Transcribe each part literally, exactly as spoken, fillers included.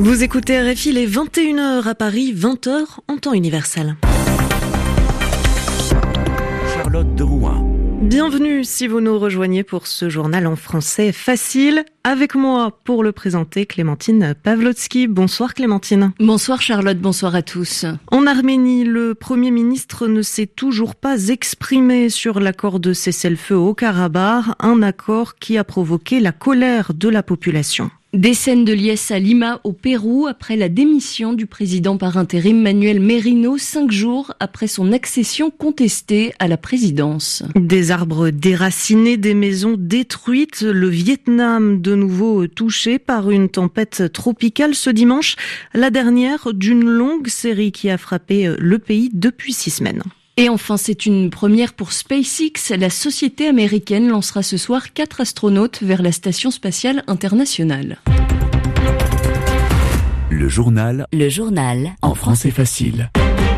Vous écoutez R F I, il est vingt et une heures à Paris, vingt heures en temps universel. Charlotte de Rouen. Bienvenue si vous nous rejoignez pour ce journal en français facile. Avec moi pour le présenter, Clémentine Pavlotsky. Bonsoir Clémentine. Bonsoir Charlotte, bonsoir à tous. En Arménie, le Premier ministre ne s'est toujours pas exprimé sur l'accord de cessez-le-feu au Haut-Karabakh, un accord qui a provoqué la colère de la population. Des scènes de liesse à Lima, au Pérou, après la démission du président par intérim Manuel Merino, cinq jours après son accession contestée à la présidence. Des arbres déracinés, des maisons détruites, le Vietnam de nouveau touché par une tempête tropicale ce dimanche, la dernière d'une longue série qui a frappé le pays depuis six semaines. Et enfin, c'est une première pour SpaceX. La société américaine lancera ce soir quatre astronautes vers la Station spatiale internationale. Le journal. Le journal. En français facile.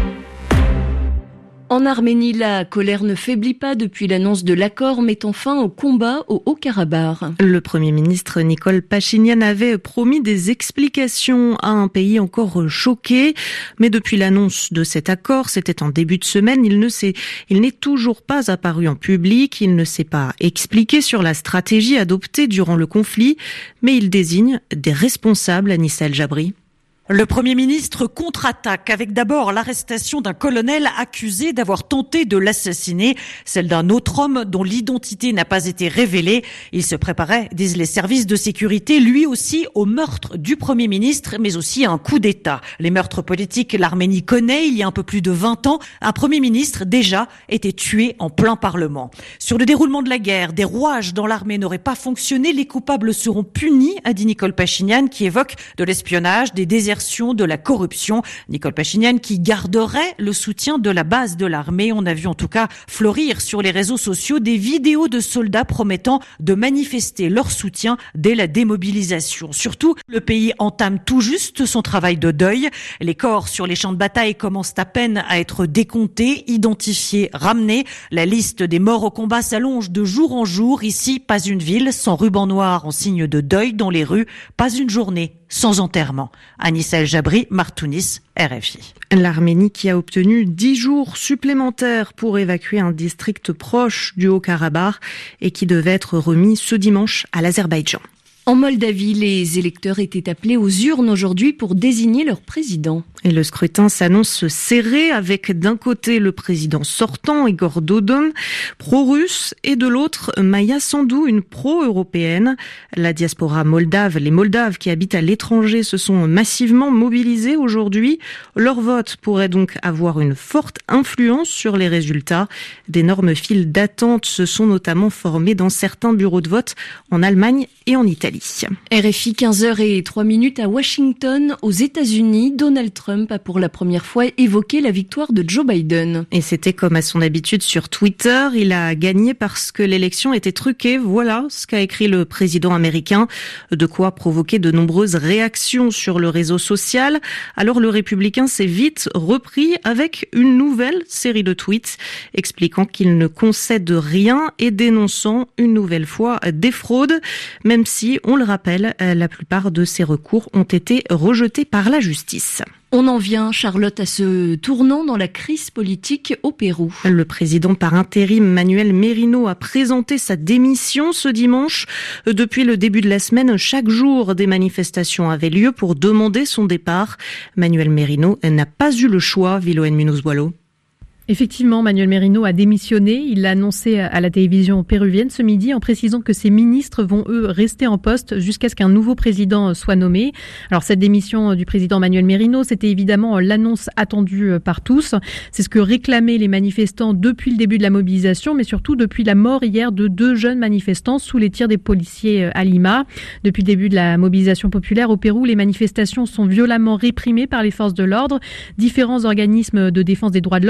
En Arménie, la colère ne faiblit pas depuis l'annonce de l'accord mettant fin au combat au Haut-Karabakh. Le Premier ministre Nikol Pachinian avait promis des explications à un pays encore choqué. Mais depuis l'annonce de cet accord, c'était en début de semaine, il ne s'est, il n'est toujours pas apparu en public. Il ne s'est pas expliqué sur la stratégie adoptée durant le conflit. Mais il désigne des responsables, Anissa El Jabri. Le Premier ministre contre-attaque avec d'abord l'arrestation d'un colonel accusé d'avoir tenté de l'assassiner, celle d'un autre homme dont l'identité n'a pas été révélée. Il se préparait, disent les services de sécurité, lui aussi au meurtre du Premier ministre, mais aussi à un coup d'État. Les meurtres politiques, l'Arménie connaît. Il y a un peu plus de vingt ans, un Premier ministre déjà était tué en plein Parlement. Sur le déroulement de la guerre, des rouages dans l'armée n'auraient pas fonctionné. Les coupables seront punis, a dit Nikol Pachinian, qui évoque de l'espionnage, des désertions, de la corruption. Nikol Pachinian qui garderait le soutien de la base de l'armée. On a vu en tout cas fleurir sur les réseaux sociaux des vidéos de soldats promettant de manifester leur soutien dès la démobilisation. Surtout, le pays entame tout juste son travail de deuil. Les corps sur les champs de bataille commencent à peine à être décomptés, identifiés, ramenés. La liste des morts au combat s'allonge de jour en jour. Ici, pas une ville sans ruban noir en signe de deuil dans les rues, pas une journée sans enterrement. Anissa El Jabri, Martounis, R F I. L'Arménie qui a obtenu dix jours supplémentaires pour évacuer un district proche du Haut-Karabakh et qui devait être remis ce dimanche à l'Azerbaïdjan. En Moldavie, les électeurs étaient appelés aux urnes aujourd'hui pour désigner leur président. Et le scrutin s'annonce serré avec d'un côté le président sortant, Igor Dodon, pro-russe, et de l'autre Maia Sandu, une pro-européenne. La diaspora moldave, les Moldaves qui habitent à l'étranger se sont massivement mobilisés aujourd'hui. Leur vote pourrait donc avoir une forte influence sur les résultats. D'énormes files d'attente se sont notamment formées dans certains bureaux de vote en Allemagne et en Italie. R F I, quinze heures zéro trois à Washington, aux États-Unis. Donald Trump a pour la première fois évoqué la victoire de Joe Biden. Et c'était comme à son habitude sur Twitter. Il a gagné parce que l'élection était truquée. Voilà ce qu'a écrit le président américain. De quoi provoquer de nombreuses réactions sur le réseau social. Alors le républicain s'est vite repris avec une nouvelle série de tweets expliquant qu'il ne concède rien et dénonçant une nouvelle fois des fraudes, même si, on le rappelle, la plupart de ces recours ont été rejetés par la justice. On en vient, Charlotte, à ce tournant dans la crise politique au Pérou. Le président par intérim Manuel Merino a présenté sa démission ce dimanche. Depuis le début de la semaine, chaque jour, des manifestations avaient lieu pour demander son départ. Manuel Merino n'a pas eu le choix, Viloen Munoz-Boileau. Effectivement, Manuel Merino a démissionné. Il l'a annoncé à la télévision péruvienne ce midi en précisant que ses ministres vont, eux, rester en poste jusqu'à ce qu'un nouveau président soit nommé. Alors, cette démission du président Manuel Merino, c'était évidemment l'annonce attendue par tous. C'est ce que réclamaient les manifestants depuis le début de la mobilisation, mais surtout depuis la mort hier de deux jeunes manifestants sous les tirs des policiers à Lima. Depuis le début de la mobilisation populaire au Pérou, les manifestations sont violemment réprimées par les forces de l'ordre. Différents organismes de défense des droits de l'homme ont dénoncé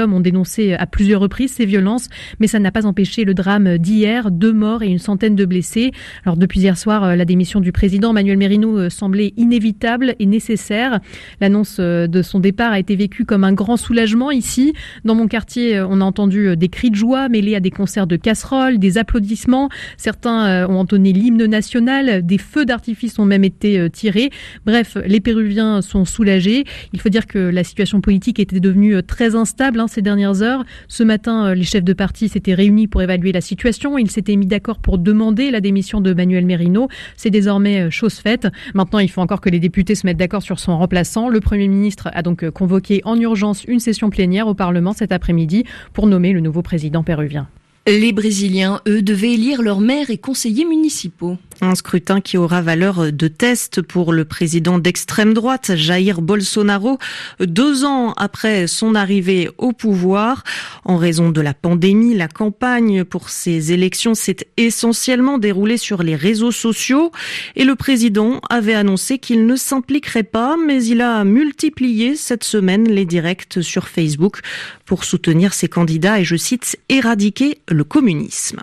dénoncé à plusieurs reprises ces violences, mais ça n'a pas empêché le drame d'hier, deux morts et une centaine de blessés. Alors depuis hier soir, la démission du président Manuel Merino semblait inévitable et nécessaire. L'annonce de son départ a été vécue comme un grand soulagement ici. Dans mon quartier, on a entendu des cris de joie mêlés à des concerts de casseroles, des applaudissements. Certains ont entonné l'hymne national, des feux d'artifice ont même été tirés. Bref, les Péruviens sont soulagés. Il faut dire que la situation politique était devenue très instable hein, ces dernières heures. Ce matin, les chefs de parti s'étaient réunis pour évaluer la situation. Ils s'étaient mis d'accord pour demander la démission de Manuel Merino. C'est désormais chose faite. Maintenant, il faut encore que les députés se mettent d'accord sur son remplaçant. Le Premier ministre a donc convoqué en urgence une session plénière au Parlement cet après-midi pour nommer le nouveau président péruvien. Les Brésiliens, eux, devaient élire leurs maires et conseillers municipaux. Un scrutin qui aura valeur de test pour le président d'extrême droite, Jair Bolsonaro, deux ans après son arrivée au pouvoir. En raison de la pandémie, la campagne pour ces élections s'est essentiellement déroulée sur les réseaux sociaux. Et le président avait annoncé qu'il ne s'impliquerait pas, mais il a multiplié cette semaine les directs sur Facebook pour soutenir ses candidats et, je cite, éradiquer le communisme.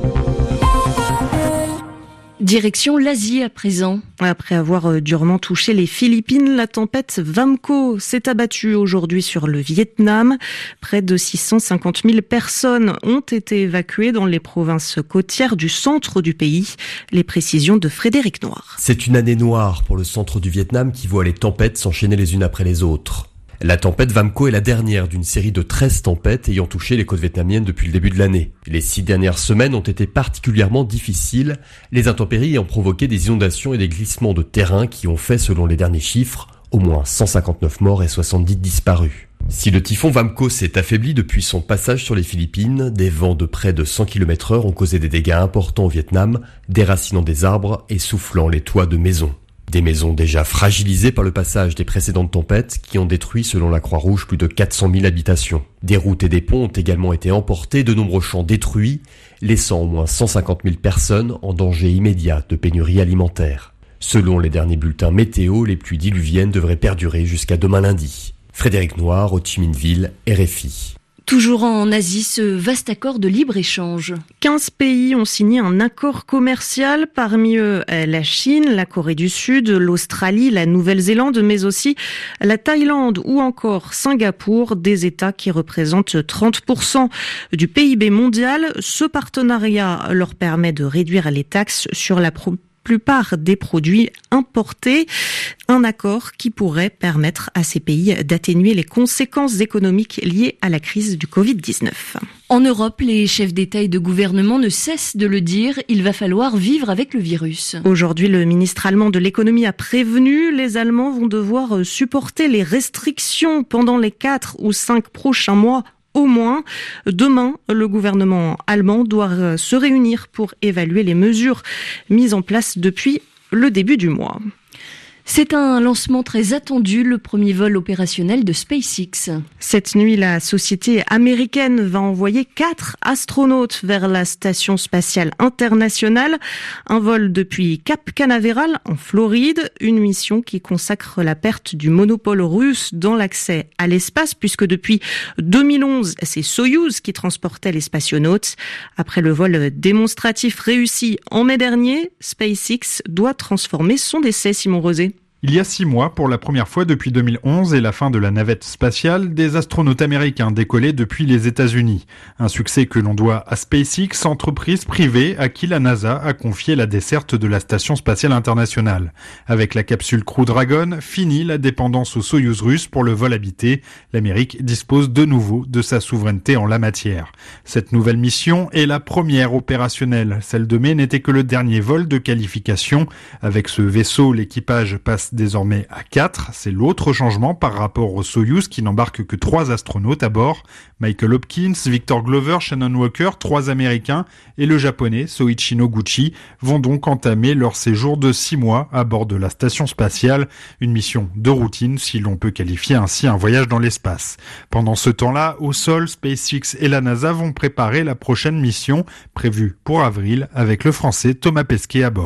Direction l'Asie à présent. Après avoir durement touché les Philippines, la tempête Vamco s'est abattue aujourd'hui sur le Vietnam. Près de six cent cinquante mille personnes ont été évacuées dans les provinces côtières du centre du pays. Les précisions de Frédéric Noir. C'est une année noire pour le centre du Vietnam qui voit les tempêtes s'enchaîner les unes après les autres. La tempête Vamco est la dernière d'une série de treize tempêtes ayant touché les côtes vietnamiennes depuis le début de l'année. Les six dernières semaines ont été particulièrement difficiles, les intempéries ayant provoqué des inondations et des glissements de terrain qui ont fait, selon les derniers chiffres, au moins cent cinquante-neuf morts et soixante-dix disparus. Si le typhon Vamco s'est affaibli depuis son passage sur les Philippines, des vents de près de cent kilomètres heure ont causé des dégâts importants au Vietnam, déracinant des arbres et soufflant les toits de maisons. Des maisons déjà fragilisées par le passage des précédentes tempêtes qui ont détruit, selon la Croix-Rouge, plus de quatre cent mille habitations. Des routes et des ponts ont également été emportés, de nombreux champs détruits, laissant au moins cent cinquante mille personnes en danger immédiat de pénurie alimentaire. Selon les derniers bulletins météo, les pluies diluviennes devraient perdurer jusqu'à demain lundi. Frédéric Noir, Ho Chi Minh Ville, R F I. Toujours en Asie, ce vaste accord de libre-échange. quinze pays ont signé un accord commercial, parmi eux la Chine, la Corée du Sud, l'Australie, la Nouvelle-Zélande, mais aussi la Thaïlande ou encore Singapour, des États qui représentent trente pour cent du P I B mondial. Ce partenariat leur permet de réduire les taxes sur la pro- plupart des produits importés. Un accord qui pourrait permettre à ces pays d'atténuer les conséquences économiques liées à la crise du covid dix-neuf. En Europe, les chefs d'État et de gouvernement ne cessent de le dire, il va falloir vivre avec le virus. Aujourd'hui, le ministre allemand de l'économie a prévenu, les Allemands vont devoir supporter les restrictions pendant les quatre ou cinq prochains mois. Au moins, demain, le gouvernement allemand doit se réunir pour évaluer les mesures mises en place depuis le début du mois. C'est un lancement très attendu, le premier vol opérationnel de SpaceX. Cette nuit, la société américaine va envoyer quatre astronautes vers la station spatiale internationale. Un vol depuis Cap Canaveral en Floride, une mission qui consacre la perte du monopole russe dans l'accès à l'espace, puisque depuis deux mille onze, c'est Soyouz qui transportait les spationautes. Après le vol démonstratif réussi en mai dernier, SpaceX doit transformer son essai, Simon Rosé. Il y a six mois, pour la première fois depuis deux mille onze et la fin de la navette spatiale, des astronautes américains décollaient depuis les États-Unis. Un succès que l'on doit à SpaceX, entreprise privée à qui la NASA a confié la desserte de la station spatiale internationale. Avec la capsule Crew Dragon, fini la dépendance au Soyouz russe pour le vol habité. L'Amérique dispose de nouveau de sa souveraineté en la matière. Cette nouvelle mission est la première opérationnelle. Celle de mai n'était que le dernier vol de qualification. Avec ce vaisseau, l'équipage passe désormais à quatre. C'est l'autre changement par rapport au Soyouz qui n'embarque que trois astronautes à bord. Michael Hopkins, Victor Glover, Shannon Walker, trois Américains et le Japonais Soichi Noguchi vont donc entamer leur séjour de six mois à bord de la station spatiale. Une mission de routine si l'on peut qualifier ainsi un voyage dans l'espace. Pendant ce temps-là, au sol, SpaceX et la NASA vont préparer la prochaine mission prévue pour avril avec le Français Thomas Pesquet à bord.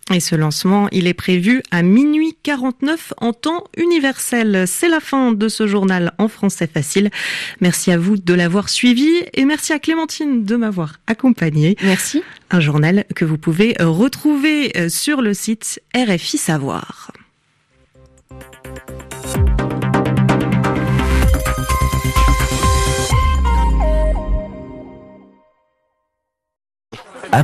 Et ce lancement, il est prévu à minuit quarante-neuf en temps universel. C'est la fin de ce journal en français facile. Merci à vous de l'avoir suivi et merci à Clémentine de m'avoir accompagnée. Merci. Un journal que vous pouvez retrouver sur le site R F I Savoir.